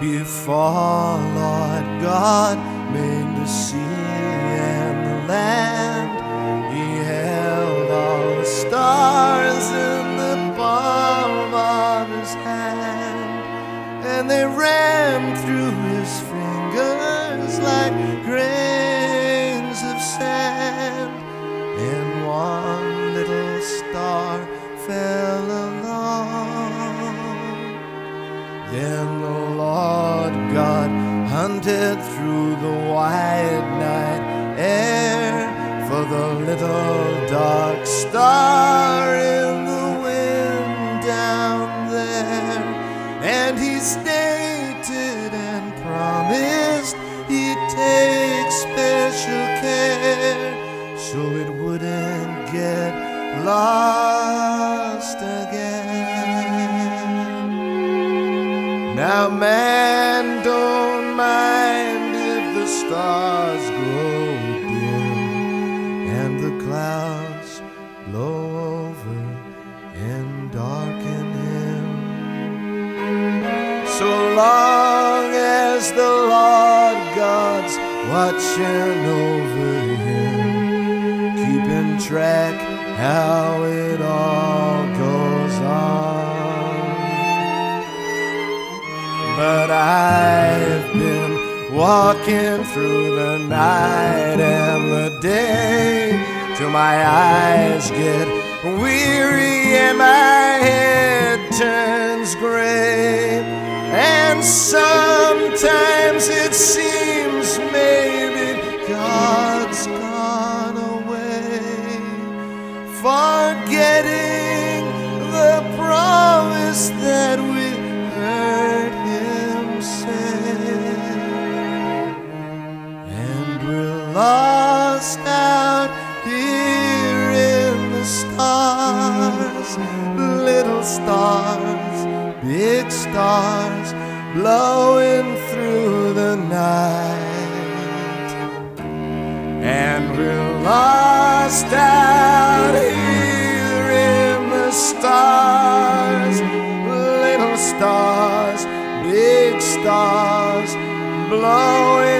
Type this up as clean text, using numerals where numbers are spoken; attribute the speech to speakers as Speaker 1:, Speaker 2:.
Speaker 1: Before Lord God made the sea and the land, He held all the stars in the palm of His hand, and they ran through His fingers like grains of sand, and one little star fell along. Then the Lord God hunted through the wide night air for the little dark star in the wind down there, and He stated and promised He'd take special care so it wouldn't get lost again. Now man don't mind if the stars grow dim and the clouds blow over and darken Him, so long as the Lord God's watching over Him, keeping track how it all goes on. But I've been walking through the night and the day till my eyes get weary and my head turns gray, and sometimes it seems maybe God's gone away, forgetting the promise that we heard Him say, and we're lost out here in the stars, little stars, big stars, blowing through the night, and we're lost out here in the stars, little stars, big stars, blowing